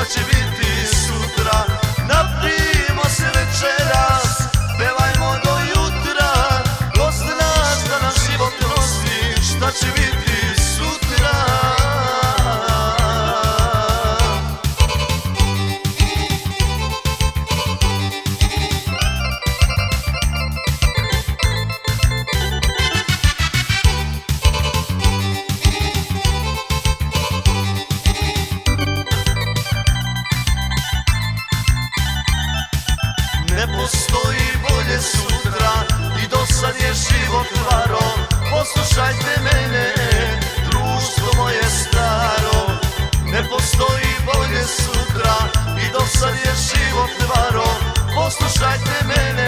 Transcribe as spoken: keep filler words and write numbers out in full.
šta će biti sutra. Napijmo se večeras, pevajmo do jutra. Ko zna šta nam život nosi, šta će biti sutra. Ne postoji bolje sutra i dosad je život varo. Poslušajte mene, društvo moje staro. Ne postoji bolje sutra i dosad je život varo. Poslušajte mene.